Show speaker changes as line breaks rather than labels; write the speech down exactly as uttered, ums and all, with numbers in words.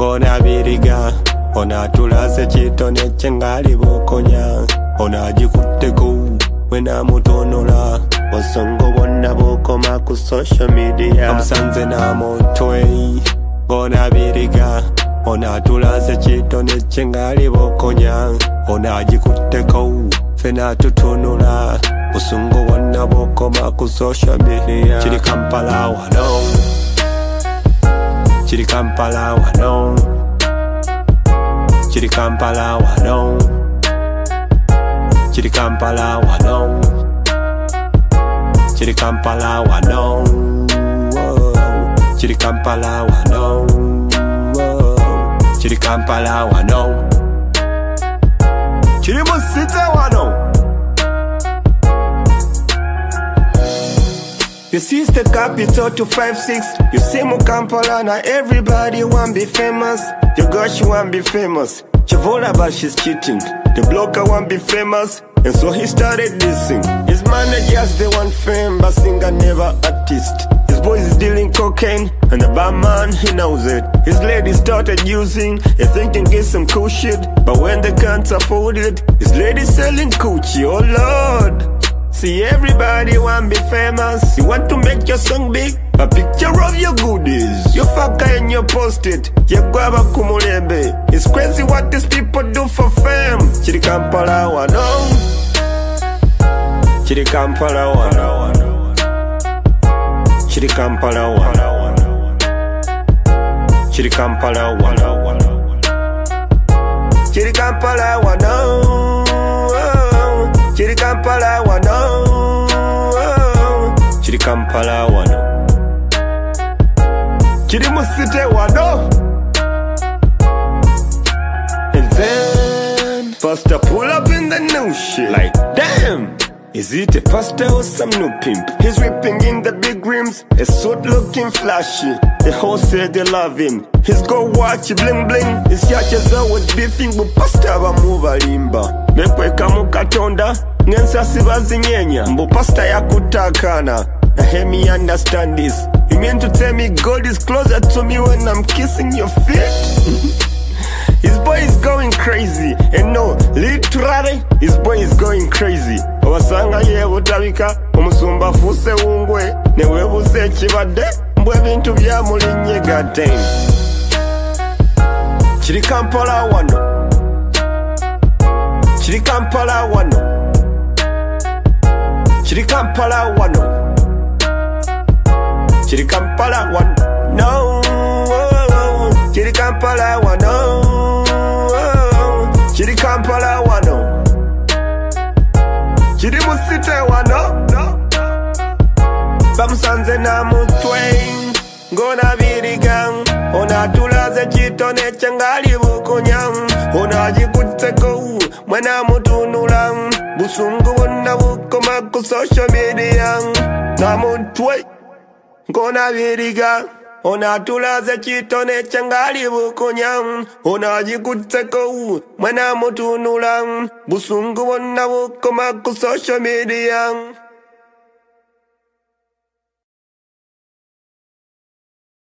Bona biriga Ona tulase chitone chengali bukonya Ona jikutteko Wena mutonola Wasongo wonna bukoma ku social media Amusanze na motwe Bona biriga Ona tulase chitone chengali bukonya Ona jikutteko Fena tutonola Wasongo wonna bukoma ku social media Chiri Kampala wano Chiri Kampala wano Chiri Kampala wano Chiri Kampala wano Chiri Kampala wano Chiri Kampala wano Chiri Kampala wano Chiri Musita wano. You see the capital two five six. You see mu Kampala now everybody want be famous. Your girl she want be famous. Chavola but she's cheating. The blocker want be famous. And so he started dissing. His managers they want fame but singer never artist. His boys is dealing cocaine and the barman he knows it. His lady started using and thinking get some cool shit. But when they can't afford it, his lady selling coochie. Oh Lord. See everybody want be famous. You want to make your song big? A picture of your goodies. You fucker and you post it. You grab a kumulebe. It's crazy what these people do for fame. Chiri Kampala wano. Chiri Kampala wano. Chiri Kampala wano. Chiri Kampala wano. Chiri Kampala wano. Chiri Kampala wano. Chiri Kampala wano. Chiri Musite wano. And then Pastor pull up in the new shit. Like damn, is it a pastor or some new pimp? He's ripping in the big rims, a suit looking flashy. The whole say they love him. He's go watch bling bling. His church is always beefing with pastor wa muva limba. Mekweka mukatonda Ngensa sibazi nyenya Mbo pasta ya kutakana Na help me understand this. You mean to tell me God is closer to me when I'm kissing your feet? His boy is going crazy. And no, literally his boy is going crazy. Wasanga ye butabika Omusumba fuse ungwe Ne webuse chibade Mbwe bintu bya mulinye goddamn. Chiri Kampala wano. Chiri Kampala wano. Chiri Kampala wano. Chiri Kampala wano. No. Chiri Kampala wano. Chiri Kampala wano. Chiri Musite wano. Bamusanze na mutwe. Ngona birigang. Ona tulaze chitone chengali bukunyang. Ona jikutseko Mwena mutunulang. Busungu wanda bukoma ku social media. Na mutwe Ngona biriga Ona tulaze chitone chengali bukunyang. Ona jikutseko Mwena mutunulang. Busungu wanda bukoma ku social media.